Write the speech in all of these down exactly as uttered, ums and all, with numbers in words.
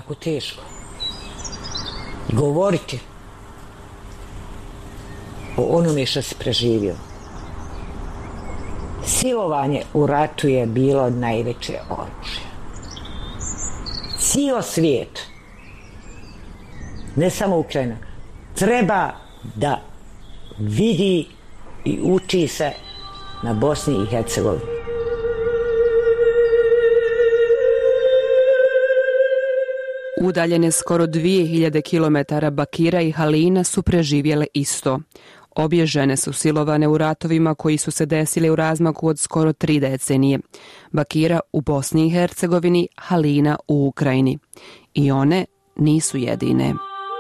jako teško. Govoriti o onome što si preživio. Silovanje u ratu je bilo najveće oružje. Cijel svijet, ne samo Ukrajina, treba da vidi i uči se na Bosni i Hercegovini. Udaljene skoro dvije hiljade kilometara Bakira i Halina su preživjele isto. Obje žene su silovane u ratovima koji su se desili u razmaku od skoro tri decenije. Bakira u Bosni i Hercegovini, Halina u Ukrajini. I one nisu jedine.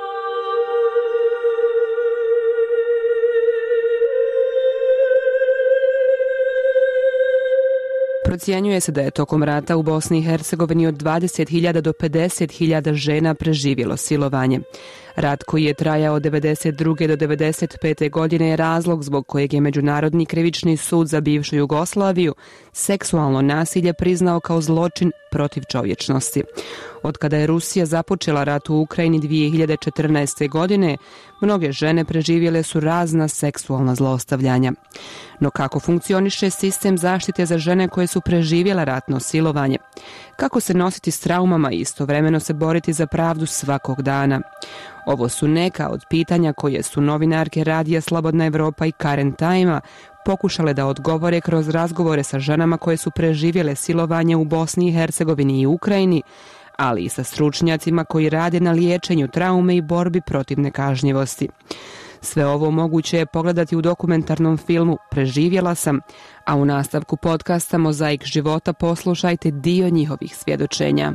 Procjenjuje se da je tokom rata u Bosni i Hercegovini od dvadeset hiljada do pedeset hiljada žena preživjelo silovanje. Rat koji je trajao od devedeset druge do devedeset pete godine je razlog zbog kojeg je Međunarodni krivični sud za bivšu Jugoslaviju seksualno nasilje priznao kao zločin protiv čovječnosti. Od kada je Rusija započela rat u Ukrajini dvije hiljade četrnaeste. godine, mnoge žene preživjele su razna seksualna zlostavljanja. No kako funkcioniše sistem zaštite za žene koje su preživjela ratno silovanje? Kako se nositi s traumama i istovremeno se boriti za pravdu svakog dana? Ovo su neka od pitanja koje su novinarke Radija Slobodna Evropa i Current Time-a pokušale da odgovore kroz razgovore sa ženama koje su preživjele silovanje u Bosni i Hercegovini i Ukrajini, ali i sa stručnjacima koji rade na liječenju traume i borbi protiv nekažnjivosti. Sve ovo moguće je pogledati u dokumentarnom filmu Preživjela sam, a u nastavku podcasta Mozaik života poslušajte dio njihovih svjedočenja.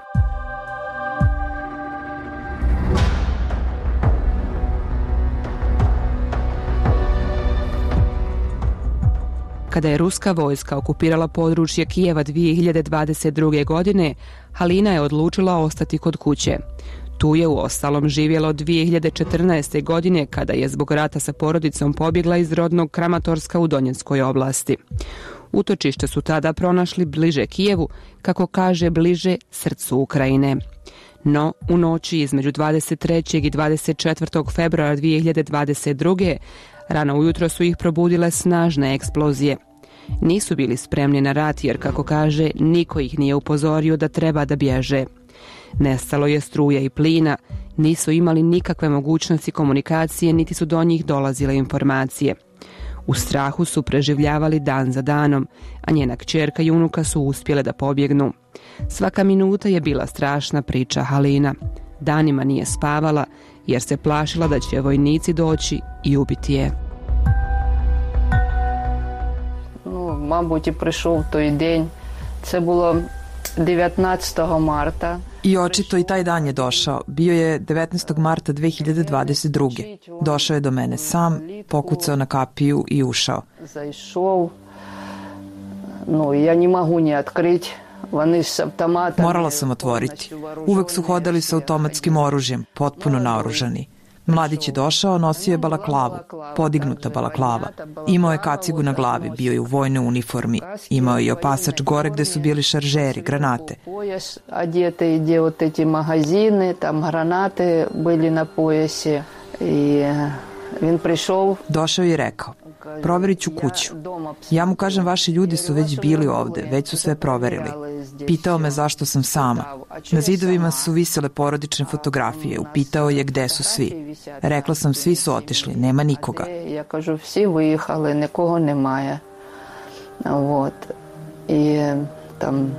Kada je ruska vojska okupirala područje Kijeva dvije hiljade dvadeset druge. godine, Halina je odlučila ostati kod kuće. Tu je uostalom živjela dvije hiljade četrnaeste. godine kada je zbog rata sa porodicom pobjegla iz rodnog Kramatorska u Donjeckoj oblasti. Utočište su tada pronašli bliže Kijevu, kako kaže bliže srcu Ukrajine. No, u noći između dvadeset trećeg i dvadeset četvrtog februara dvije hiljade dvadeset druge. rano ujutro su ih probudile snažne eksplozije. Nisu bili spremni na rat jer, kako kaže, niko ih nije upozorio da treba da bježe. Nestalo je struje i plina, nisu imali nikakve mogućnosti komunikacije, niti su do njih dolazile informacije. U strahu su preživljavali dan za danom, a njena kćerka i unuka su uspjele da pobjegnu. Svaka minuta je bila strašna, priča Halina. Danima nije spavala jer se plašila da će vojnici doći i ubiti je. Ну, мабуть, і прийшов той день. Це було devetnaestog marta. I očito i taj dan je došao. Bio je devetnaestog marta dve hiljade dvadeset druge. Došao je do mene sam, pokucao na kapiju i ušao. Zaišao. No, ja ne mogu ni otkriti. Morala sam otvoriti. Uvek su hodali sa automatskim oružjem, potpuno naoružani. Mladić je došao, nosio je balaklavu, podignuta balaklava. Imao je kacigu na glavi, bio je u vojnoj uniformi. Imao je i opasač gore gde su bili šaržeri, granate. Одеты, где вот эти магазины, там гранаты были на поясе. И он пришел. Došao je i rekao: proverit ću kuću. Ja mu kažem, vaši ljudi su već bili ovde, već su sve proverili. Pitao me zašto sam sama. Na zidovima su visele porodične fotografije. Upitao je gde su svi. Rekla sam, svi su otišli, nema nikoga. Ja kažu, svi vyjehali, nikogo nemaje. Вот. I tam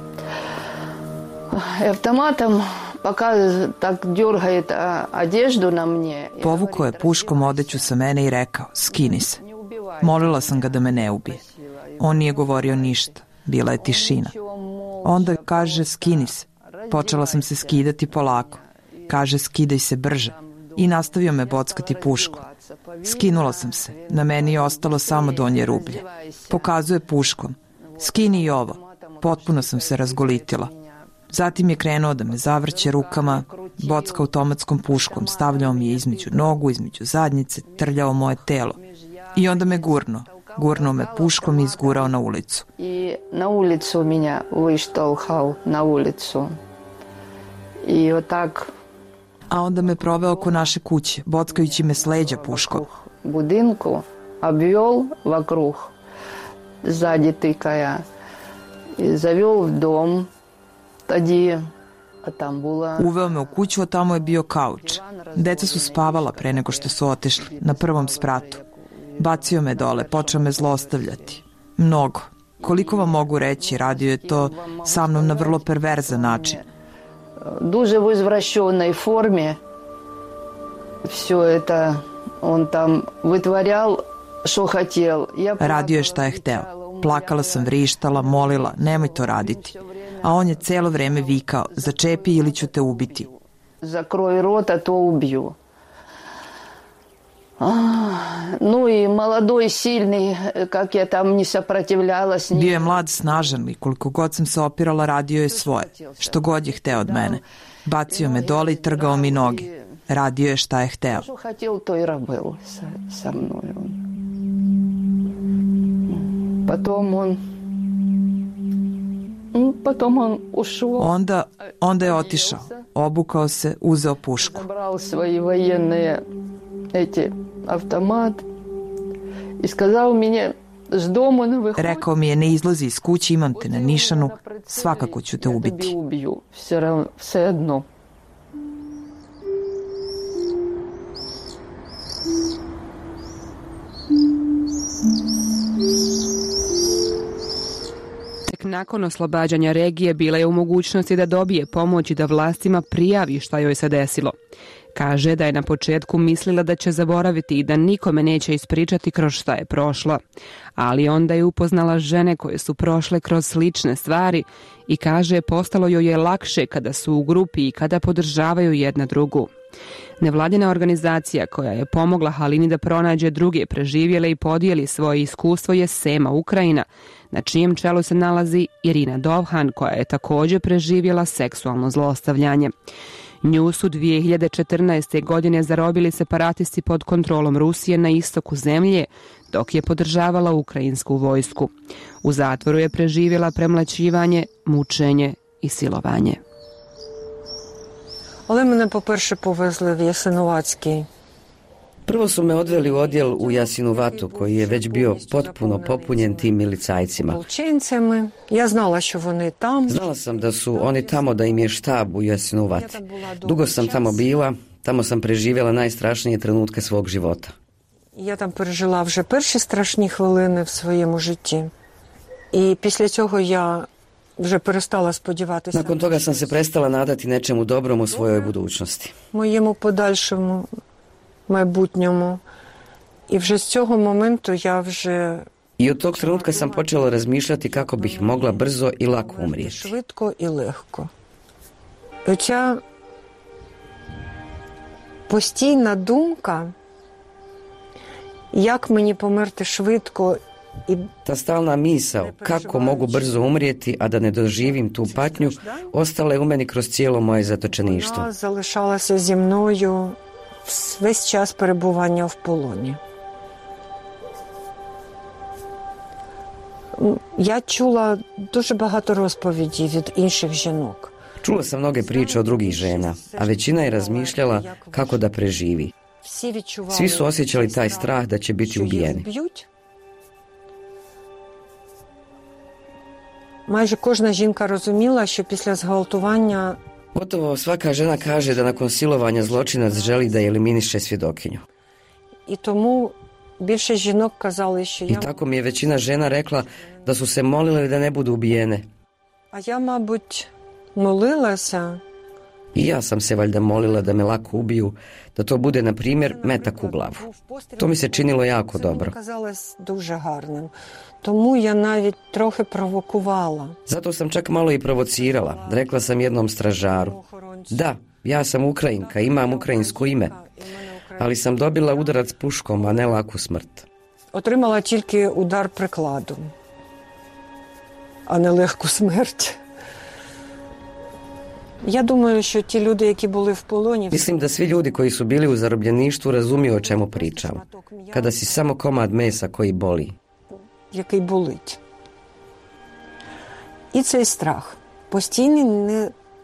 автоматом пока так дергает одежду на мне. Povukao je puškom odeću sa mene i rekao: skini se. Molila sam ga da me ne ubije. On nije govorio ništa. Bila je tišina. Onda kaže: skini se. Počela sam se skidati polako. Kaže: skidaj se brže. I nastavio me bockati puškom. Skinula sam se. Na meni je ostalo samo donje rublje. Pokazuje puškom: skini i ovo. Potpuno sam se razgolitila. Zatim je krenuo da me zavrće rukama, bocka automatskom puškom, stavljao mi je između nogu, između zadnjice, trljao moje telo. I onda me gurno. Gurnuo me puškom i izgurao na ulicu. I na ulicu minja vyštalhal, na ulicu. I otak... A onda me proveo oko naše kuće, bockajući me s leđa puškom. Budinku обвел вокруг, сзади тыкая, и завел в дом. Тоді, а там була... Uveo me u kuću, a tamo je bio kauč. Deca su spavala pre nego što su otišli, na prvom spratu. Bacio me dole, počeo me zlostavljati. Mnogo. Koliko vam mogu reći, radio je to sa mnom na vrlo perverzan način. Дуже в извращенной форме. Все это он там вытворял, что хотел. Radio je šta je hteo. Plakala sam, vrištala, molila, nemoj to raditi. A on je celo vreme vikao, začepi ili ću te ubiti. Закрой рот, а то убью. Ну и молодой, сильный, как я там не сопротивлялась. Bio je mlad, snažan i koliko god sam se opirala, radio je svoje. Što god je hteo od mene. Bacio me dole i trgao mi noge. Radio je šta je hteo. Što хотел, то и робил со мной. Потом он Potom on ušao. Onda, onda je otišao. Obukao se, uzeo pušku. Zabral svoje vojene eti automat i skazao mi je s domu ne vyhodi. Rekao mi je, ne izlazi iz kuće, imam te na nišanu, svakako ću te ubiti. Sve jedno. Nakon oslobađanja regije bila je u mogućnosti da dobije pomoć i da vlastima prijavi šta joj se desilo. Kaže da je na početku mislila da će zaboraviti i da nikome neće ispričati kroz šta je prošla. Ali onda je upoznala žene koje su prošle kroz slične stvari i kaže postalo joj je lakše kada su u grupi i kada podržavaju jedna drugu. Nevladina organizacija koja je pomogla Halini da pronađe druge preživjele i podijeli svoje iskustvo je Sema Ukrajina, na čijem čelu se nalazi Irina Dovhan, koja je također preživjela seksualno zlostavljanje. Nju su dvije hiljade četrnaeste. godine zarobili separatisti pod kontrolom Rusije na istoku zemlje, dok je podržavala ukrajinsku vojsku. U zatvoru je preživjela premlaćivanje, mučenje i silovanje. Ali mene po-perše povezli v Jasenovački. Prvo su me odveli u odjel u Jasinuvatu, koji je već bio potpuno popunjen tim milicajcima. Ja znala što oni tam. Znala sam da su oni tamo, da im je štab u Jasinovat. Dugo sam tamo bila, tamo sam preživjela najstrašnije trenutke svog života. Я там пережила вже перші страшні хвилини в своєму житті. І після цього я вже перестала сподіватися. Nakon toga sam se prestala nadati nečemu dobrom u svojoj budućnosti. Моєму подальшому майбутньому. І вже з цього моменту я вже I od tog trenutka sam počela razmišljati kako bih mogla brzo i lako umrijeti. Швидко і легко. Оця постійна думка, як мені померти швидко i... Ta stalna misao, kako mogu brzo umrijeti, a da ne doživim tu patnju, ostala je u meni kroz cijelo moje zatočeništvo. Вона залишалася зі мною весь час перебування в полоні. Я чула дуже багато розповідей від інших жінок. Čula sam mnoge priče od drugih žena, a većina je razmišljala kako da preživi. Svi su osjećali taj strah da će biti ubijeni. Майже кожна жінка розуміла, що після зґвалтування Gotovo svaka žena kaže da nakon silovanja zločinac želi da eliminiše svjedokinju. І тому більше жінок казали, що я... I tako mi je većina žena rekla da su se molile da ne budu ubijene. А я, мабуть, молилася. I ja sam se valjda molila da me lako ubiju, da to bude, na primjer, metak u glavu. To mi se činilo jako dobro. Казалось дуже гарним. Тому я навіть трохи провокувала. Zato sam čak malo i provocirala. Rekla sam jednom stražaru: da, ja sam Ukrajinka, imam ukrajinsko ime, ali sam dobila udarac puškom, a ne laku smrt. Отримала тільки удар прикладом, а не легку смерть. Я думаю, що ті люди, які були в полоні... Mislim da svi ljudi koji su bili u zarobljeništvu razumiju o čemu pričam. Kada si samo komad mesa koji boli. Який болить. І цей страх. Постійний, не,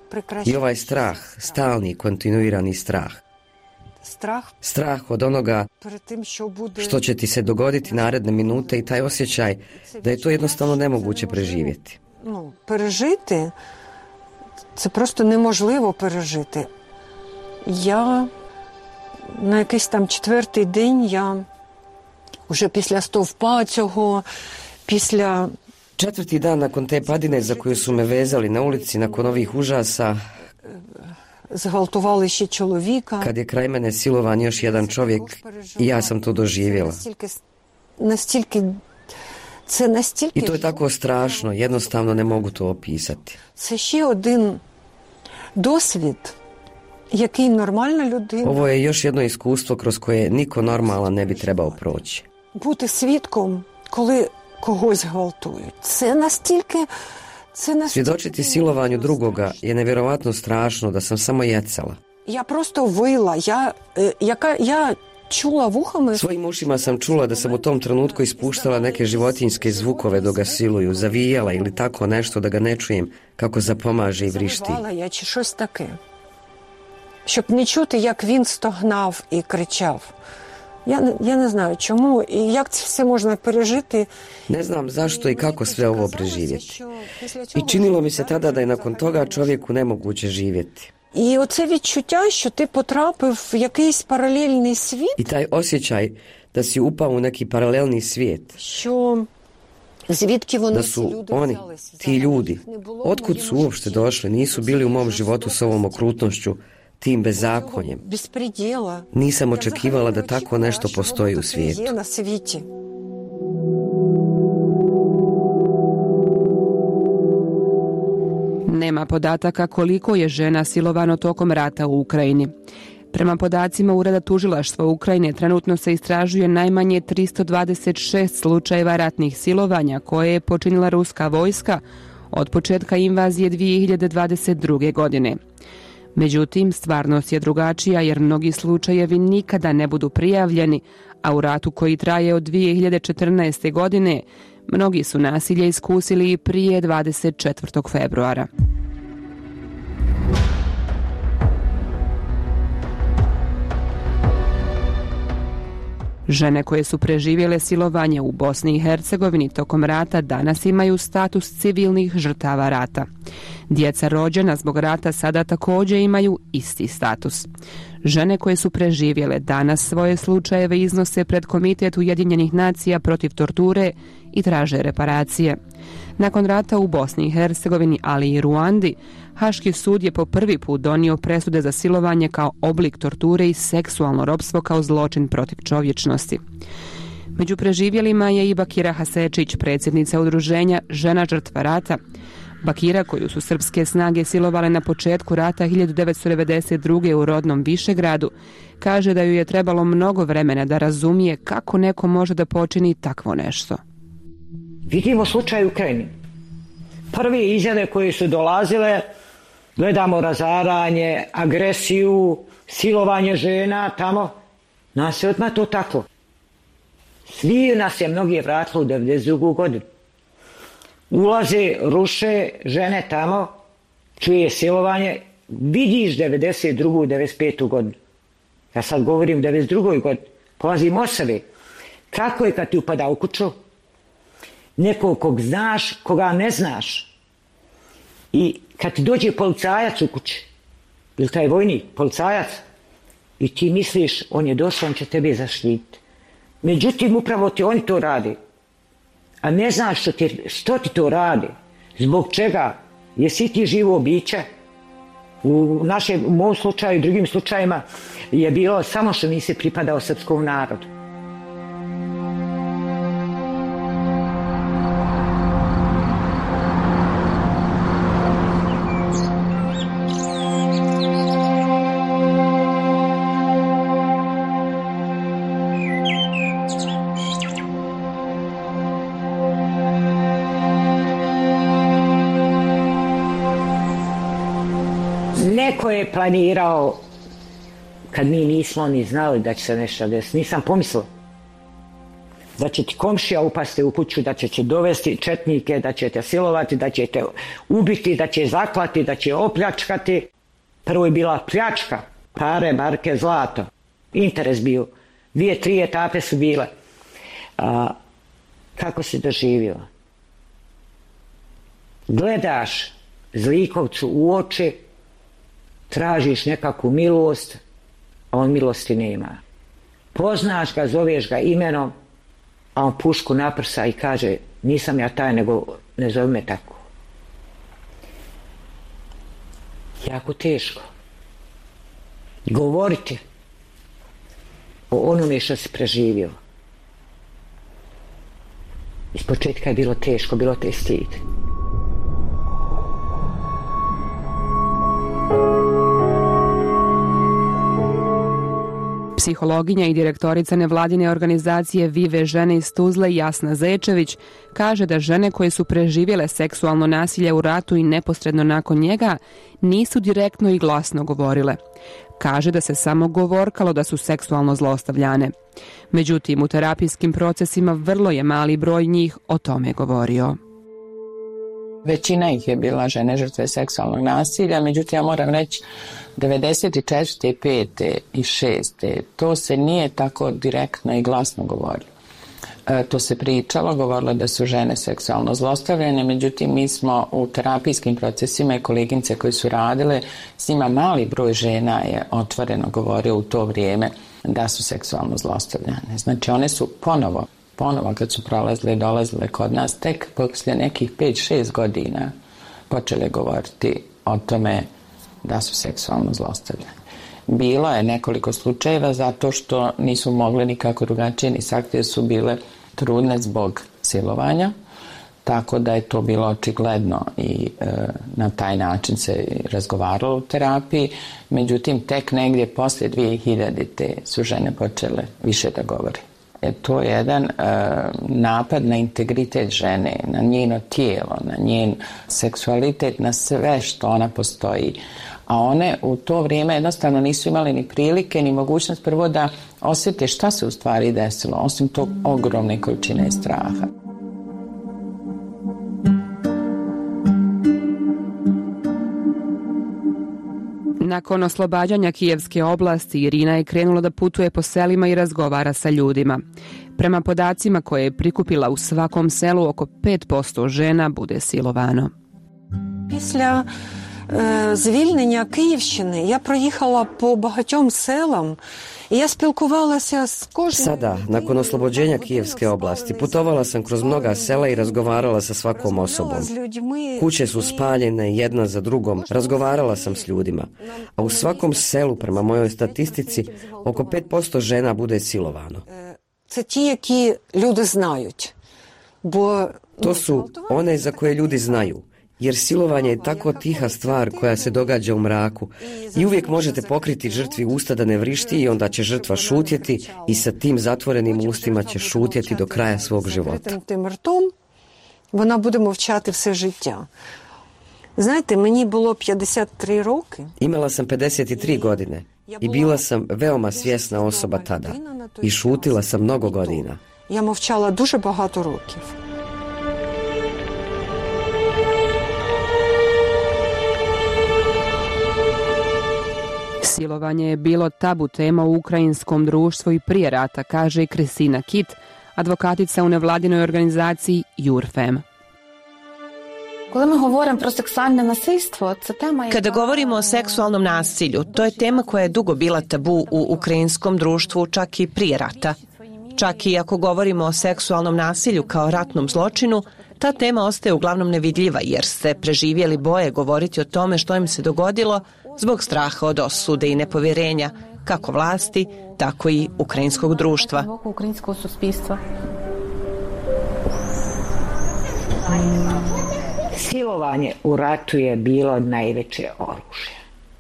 I ovaj strah, stalni, kontinuirani strah. Strah od onoga što će ti se dogoditi naredne minute i taj osjećaj da je to jednostavno nemoguće preživjeti. Ну, пережити, це просто неможливо пережити. Я на якийсь там четвертий день, я вже після стовпа цього, після... Četvrti dan nakon te padine za koju su me vezali na ulici nakon ovih užasa, зґвалтували ще чоловіка. Kad je kraj mene silovan još jedan čovjek i ja sam to doživjela. Настільки, це настільки... I to je tako strašno, jednostavno ne mogu to opisati. Це ще один досвід, який нормальна людина... Ovo je još jedno iskustvo kroz koje niko normalan ne bi trebao proći. Бути свідком, коли когось гвалтують. Це настільки... Svjedočiti silovanju drugoga je nevjerovatno strašno da sam samo jecala. Ja prosto vila, ja, jaka, ja čula vuhama... Svojim ušima sam čula da sam u tom trenutku ispuštala neke životinjske zvukove dok ga siluju, zavijala ili tako nešto da ga ne čujem kako zapomaže i vrišti. Завивала я чи щось таке. Щоб не чути, як він стогнав і кричав. Я, я не знаю čemu i jak це все можна пережити. Ne znam zašto i kako sve ovo preživjeti. I činilo mi se tada da je nakon toga čovjeku nemoguće živjeti. І оце відчуття, що ти потрапив в якийсь паралельний світ. I taj osjećaj da si upao u neki paralelni svijet. Що звідки вони da su oni, ti ljudi, otkud su uopšte došli, nisu bili u mom životu s ovom okrutnošću, tim bezakonjem. Nisam očekivala da tako nešto postoji u svijetu. Nema podataka koliko je žena silovano tokom rata u Ukrajini. Prema podacima Ureda tužilaštva Ukrajine trenutno se istražuje najmanje tristo dvadeset šest slučajeva ratnih silovanja koje je počinila ruska vojska od početka invazije dvije hiljade dvadeset druge. godine. Međutim, stvarnost je drugačija jer mnogi slučajevi nikada ne budu prijavljeni, a u ratu koji traje od dvije hiljade četrnaeste. godine mnogi su nasilje iskusili i prije dvadeset četvrtog februara. Žene koje su preživjele silovanje u Bosni i Hercegovini tokom rata danas imaju status civilnih žrtava rata. Djeca rođena zbog rata sada također imaju isti status. Žene koje su preživjele danas svoje slučajeve iznose pred Komitet Ujedinjenih nacija protiv torture i traže reparacije. Nakon rata u Bosni i Hercegovini, ali i Ruandi, Haški sud je po prvi put donio presude za silovanje kao oblik torture i seksualno ropstvo kao zločin protiv čovječnosti. Među preživjelima je i Bakira Hasečić, predsjednica udruženja Žena žrtva rata. Bakira, koju su srpske snage silovale na početku rata hiljadu devetsto devedeset druge. u rodnom Višegradu, kaže da ju je trebalo mnogo vremena da razumije kako neko može da počini takvo nešto. Vidimo slučaj u Ukrajini. Prve izjave koje su dolazile, gledamo razaranje, agresiju, silovanje žena tamo. Nas je odmah to tako. Svi nas je mnogi vratili u devedeset drugu. godinu. Ulaze, ruše žene tamo, čuje silovanje, vidiš devedeset drugu. devedeset petu. godinu. Ja sad govorim devedeset drugoj. godini. Polazim od sebe. Kako je kad ti upada u kuću? Nekog kog znaš, koga ne znaš. I kad ti dođe policajac u kući, ili taj vojnik, policajac, i ti misliš, on je došao, on će tebe zaštititi. Međutim, upravo ti oni to radi. A ne znaš što ti, što ti to radi. Zbog čega? Jesi ti živo biće? U, našem, u mom slučaju i drugim slučajima je bilo samo što nisi pripadao srpskom narodu. Neko je planirao kad mi nismo ni znali da će se nešto desiti. Nisam pomislila. da će ti komšija upasti u kuću, da će te dovesti četnike, da će te silovati, da će te ubiti, da će zaklati, da će opljačkati. Prvo je bila pljačka, pare, marke, zlato. Interes bio. Dvije, tri etape su bile. A, kako si doživio? Gledaš zlikovcu u oči, tražiš nekakvu milost, a on milosti nema. Poznaš ga, zoveš ga imenom, a on pušku naprsa i kaže, nisam ja taj, nego ne zovi me tako. Jako teško govoriti o onome što si preživio. Iz početka je bilo teško, bilo te stid. Psihologinja i direktorica nevladine organizacije Vive žene iz Tuzle Jasna Zečević kaže da žene koje su preživjele seksualno nasilje u ratu i neposredno nakon njega nisu direktno i glasno govorile. Kaže da se samo govorkalo da su seksualno zlostavljane. Međutim, u terapijskim procesima vrlo je mali broj njih o tome govorio. Većina ih je bila žene žrtve seksualnog nasilja, međutim ja moram reći devedeset četvrte, pete i šeste to se nije tako direktno i glasno govorilo. E, to se pričalo, govorilo da su žene seksualno zlostavljene, međutim mi smo u terapijskim procesima i koleginice koji su radile, s njima mali broj žena je otvoreno govorio u to vrijeme da su seksualno zlostavljane. Znači one su ponovo ponovo kad su prolazile i dolazile kod nas, tek poslije nekih pet šest godina počele govoriti o tome da su seksualno zlostavljane. Bilo je nekoliko slučajeva zato što nisu mogli nikako drugačije ni sakriti jer su bile trudne zbog silovanja, tako da je to bilo očigledno i e, na taj način se razgovaralo u terapiji. Međutim, tek negdje poslije dvije hiljadite su žene počele više da govore. E, to je jedan e, napad na integritet žene, na njeno tijelo, na njen seksualitet, na sve što ona postoji. A one u to vrijeme jednostavno nisu imali ni prilike, ni mogućnost prvo da osjete šta se u stvari desilo, osim tog ogromne količine straha. Nakon oslobađanja Kijevske oblasti, Irina je krenula da putuje po selima i razgovara sa ljudima. Prema podacima koje je prikupila, u svakom selu oko pet posto žena bude silovano. Після е, звільнення Київщини я проїхала по багатьом селам i ja spilkovala s kožnim... Sada, nakon oslobođenja Kijevske oblasti, putovala sam kroz mnoga sela i razgovarala sa svakom osobom. Kuće su spaljene jedna za drugom, razgovarala sam s ljudima. A u svakom selu, prema mojoj statistici, oko pet posto žena bude silovano. Це ті, які люди знають. Бо... To su one za koje ljudi znaju. Jer silovanje je tako tiha stvar koja se događa u mraku i uvijek možete pokriti žrtvi usta da ne vrišti i onda će žrtva šutjeti i sa tim zatvorenim ustima će šutjeti do kraja svog života. Тим ртом вона буде мовчати все життя. Знаєте, мені було п'ятдесят три роки. Imala sam pedeset tri godine i bila sam veoma svjesna osoba tada i šutila sam mnogo godina. Я мовчала дуже багато років. Silovanje je bilo tabu tema u ukrajinskom društvu i prije rata, kaže i Kristina Kit, advokatica u nevladinoj organizaciji Jurfem. Kada govorimo o seksualnom nasilju, to je tema koja je dugo bila tabu u ukrajinskom društvu, čak i prije rata. Čak i ako govorimo o seksualnom nasilju kao ratnom zločinu, ta tema ostaje uglavnom nevidljiva jer se preživjeli boje govoriti o tome što im se dogodilo zbog straha od osude i nepovjerenja, kako vlasti, tako i ukrajinskog društva. Silovanje u ratu je bilo najveće oružje.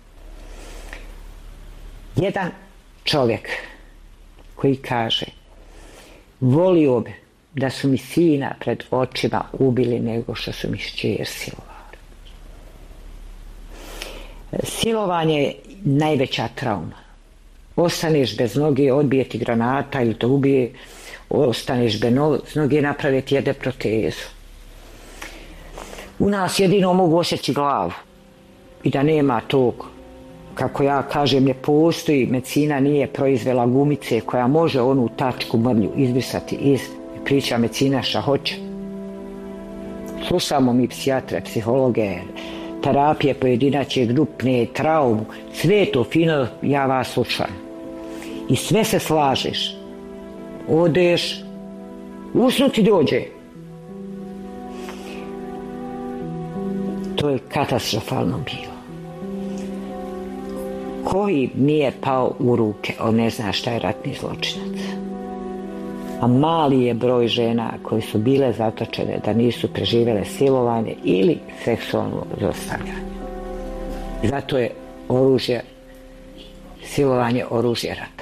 Jedan čovjek koji kaže: volio bi da su mi sina pred očima ubili nego što su mi šćer silovali. Silovanje je najveća trauma. Ostaneš bez noge, odbije ti granata ili te ubije, ostaneš bez noge, naprave ti jede protezu. U nas jedino mogu osjeći glavu i da nema tog, kako ja kažem, ne postoji, medicina nije proizvela gumice koja može onu tačku mrlju izbrisati iz, priča medicina šta hoće. Slušamo mi psihijatre, psihologe, terapije pojedinačne, grupne, traumu, sve to fino, ja vas slušam. I sve se slažeš. Odeš, usnuti dođe. To je katastrofalno bilo. Koji nije pao u ruke, on ne zna šta je ratni zločinac. A mali je broj žena koji su bile zatočene da nisu preživjele silovanje ili seksualno zlostavljanje. Zato je oružje, silovanje oružje rata.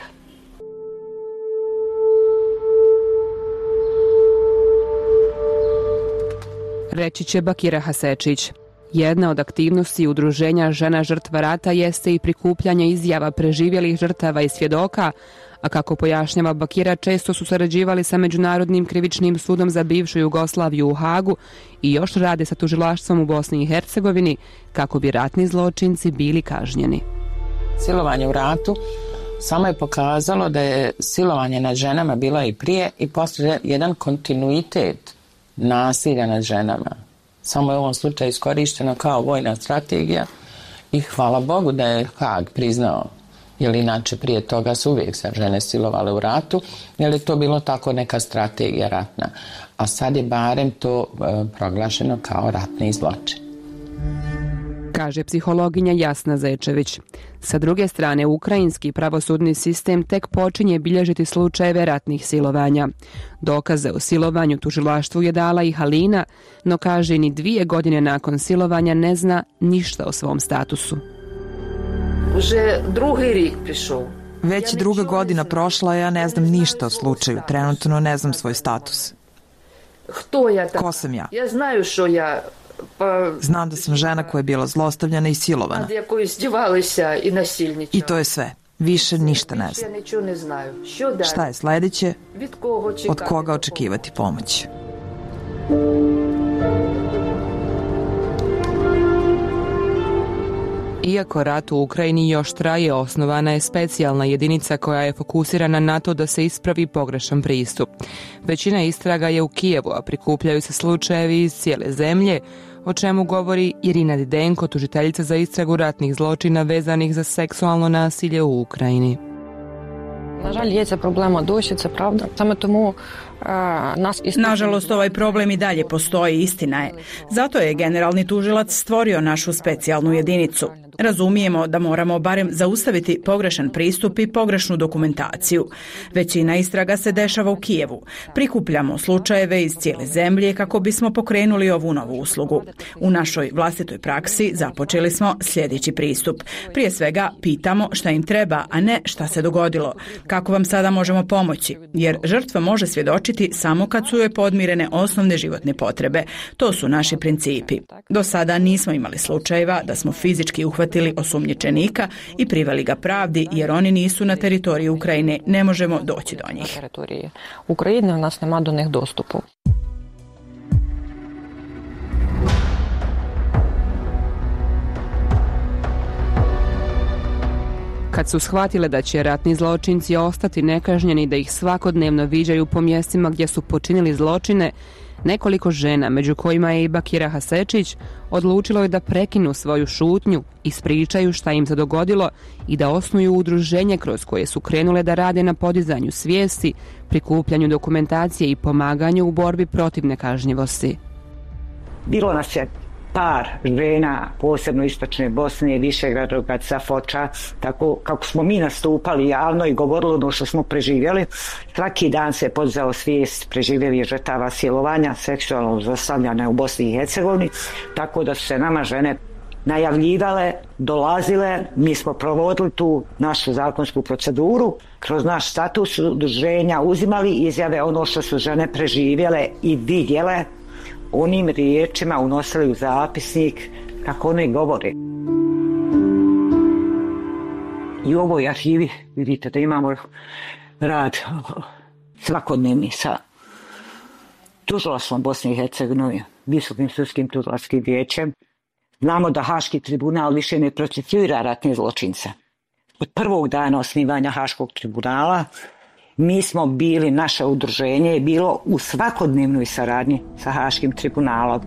Reći će Bakira Hasečić. Jedna od aktivnosti udruženja žena žrtva rata jeste i prikupljanje izjava preživjelih žrtava i svjedoka, a kako pojašnjava Bakira, često su sarađivali sa Međunarodnim krivičnim sudom za bivšu Jugoslaviju u Hagu i još rade sa tužilaštvom u Bosni i Hercegovini kako bi ratni zločinci bili kažnjeni. Silovanje u ratu samo je pokazalo da je silovanje nad ženama bilo i prije i poslije jedan kontinuitet nasilja nad ženama. Samo je u ovom slučaju iskorišteno kao vojna strategija i hvala Bogu da je Hag priznao, jer inače prije toga su uvijek se žene silovale u ratu, jer je to bilo tako neka strategija ratna. A sad je barem to e, proglašeno kao ratni zločin. Kaže psihologinja Jasna Zečević. Sa druge strane, ukrajinski pravosudni sistem tek počinje bilježiti slučajeve ratnih silovanja. Dokaze o silovanju tužilaštvu je dala i Halina, no kaže ni dvije godine nakon silovanja ne zna ništa o svom statusu. Već druga godina prošla, ja ne znam ništa o slučaju. Trenutno ne znam svoj status. Ko sam ja? Znam da sam žena koja je bila zlostavljana i silovana. I to je sve. Više ništa ne znam. Šta je sljedeće? Od koga očekivati pomoć? Iako rat u Ukrajini još traje, osnovana je specijalna jedinica koja je fokusirana na to da se ispravi pogrešan pristup. Većina istraga je u Kijevu, a prikupljaju se slučajevi iz cijele zemlje, o čemu govori Irina Didenko, tužiteljica za istragu ratnih zločina vezanih za seksualno nasilje u Ukrajini. Nažalost, ovaj problem i dalje postoji, istina je. Zato je generalni tužilac stvorio našu specijalnu jedinicu. Razumijemo da moramo barem zaustaviti pogrešan pristup i pogrešnu dokumentaciju. Većina istraga se dešava u Kijevu. Prikupljamo slučajeve iz cijele zemlje kako bismo pokrenuli ovu novu uslugu. U našoj vlastitoj praksi započeli smo sljedeći pristup. Prije svega pitamo šta im treba, a ne šta se dogodilo. Kako vam sada možemo pomoći? Jer žrtva može svjedočiti samo kad su joj podmirene osnovne životne potrebe. To su naši principi. Do sada nismo imali slučajeva da smo fizički uhvatili osumnjičenika i priveli ga pravdi, jer oni nisu na teritoriju Ukrajine, ne možemo doći do njih. Ukrajine u nas nema do njih dostupu. Kad su shvatile da će ratni zločinci ostati nekažnjeni, da ih svakodnevno viđaju po mjestima gdje su počinili zločine, nekoliko žena, među kojima je i Bakira Hasečić, odlučilo je da prekinu svoju šutnju, ispričaju šta im se dogodilo i da osnuju udruženje kroz koje su krenule da rade na podizanju svijesti, prikupljanju dokumentacije i pomaganju u borbi protiv nekažnjivosti. Bilo nas je par žena, posebno istočne Bosne, Višegrada, Foča, tako kako smo mi nastupali javno i govorili ono što smo preživjeli. Svaki dan se podizao svijest preživjelih žrtava silovanja, seksualnog zlostavljanja u Bosni i Hercegovini, tako da su se nama žene najavljivale, dolazile, mi smo provodili tu našu zakonsku proceduru, kroz naš status udruženja uzimali izjave ono što su žene preživjele i vidjele, onim riječima unosili u zapisnik kako one govore. I u ovoj arhivi vidite da imamo rad svakodnevni sa tužilaštvom Bosne i Hercegovine, Visokim sudskim tužilačkim vijećem. Znamo da Haški tribunal više ne procesuira ratne zločince. Od prvog dana osnivanja Haškog tribunala mi smo bili, naše udruženje je bilo u svakodnevnoj saradnji sa Haškim tribunalom.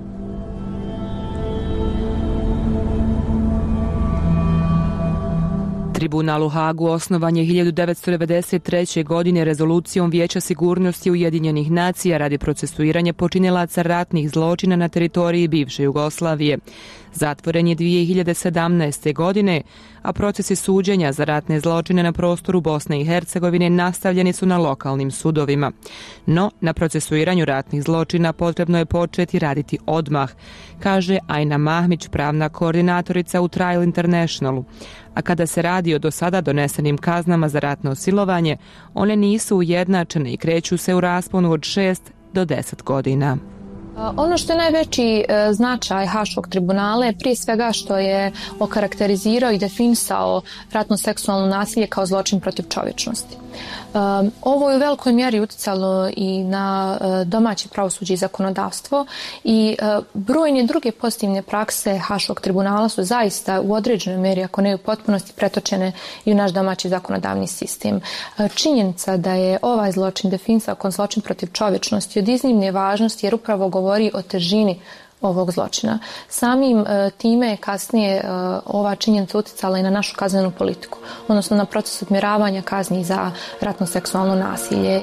Tribunal u Hagu osnovan je hiljadu devetsto devedeset treće. godine rezolucijom Vijeća sigurnosti Ujedinjenih nacija radi procesuiranja počinilaca ratnih zločina na teritoriji bivše Jugoslavije. Zatvoren je dvije hiljade sedamnaeste. godine, a procesi suđenja za ratne zločine na prostoru Bosne i Hercegovine nastavljeni su na lokalnim sudovima. No, na procesuiranju ratnih zločina potrebno je početi raditi odmah, kaže Ajna Mahmić, pravna koordinatorica u Trial Internationalu. A kada se radi o do sada donesenim kaznama za ratno silovanje, one nisu ujednačene i kreću se u rasponu od šest do deset godina. Ono što je najveći značaj Haškog tribunala je prije svega što je okarakterizirao i definisao ratno seksualno nasilje kao zločin protiv čovječnosti. Ovo je u velikoj mjeri uticalo i na domaće pravosuđe i zakonodavstvo i brojne druge pozitivne prakse Haškog tribunala su zaista u određenoj mjeri, ako ne u potpunosti, pretočene i u naš domaći zakonodavni sistem. Činjenica da je ovaj zločin definisao kao zločin protiv čovječnosti od iznimne važnosti jer upravo govori o težini ovog zločina. Samim e, time je kasnije e, ova činjenica uticala i na našu kaznenu politiku, odnosno na proces odmjeravanja kazni za ratno seksualno nasilje.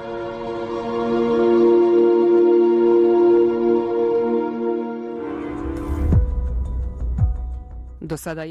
Do sada